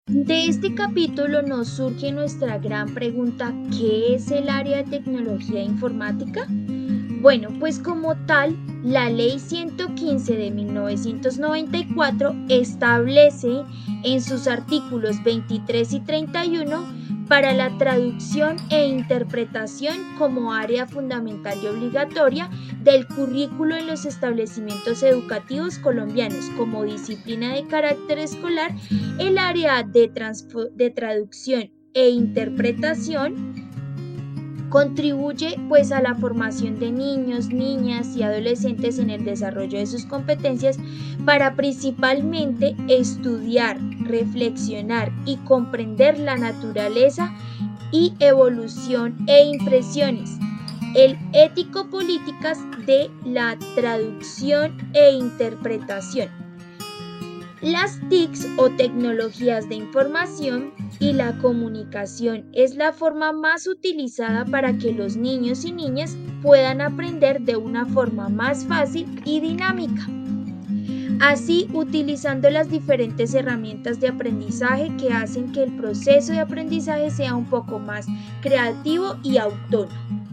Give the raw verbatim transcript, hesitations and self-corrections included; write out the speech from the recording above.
De este capítulo nos surge nuestra gran pregunta: ¿qué es el área de tecnología e informática? Bueno, pues como tal, la Ley ciento quince de mil novecientos noventa y cuatro establece en sus artículos veintitrés y treinta y uno para la traducción e interpretación como área fundamental y obligatoria del currículo en los establecimientos educativos colombianos como disciplina de carácter escolar. El área de, transfo- de traducción e interpretación contribuye pues a la formación de niños, niñas y adolescentes en el desarrollo de sus competencias para principalmente estudiar, reflexionar y comprender la naturaleza y evolución e impresiones el ético-políticas de la traducción e interpretación. Las T I Cs o tecnologías de información y la comunicación es la forma más utilizada para que los niños y niñas puedan aprender de una forma más fácil y dinámica. Así, utilizando las diferentes herramientas de aprendizaje que hacen que el proceso de aprendizaje sea un poco más creativo y autónomo.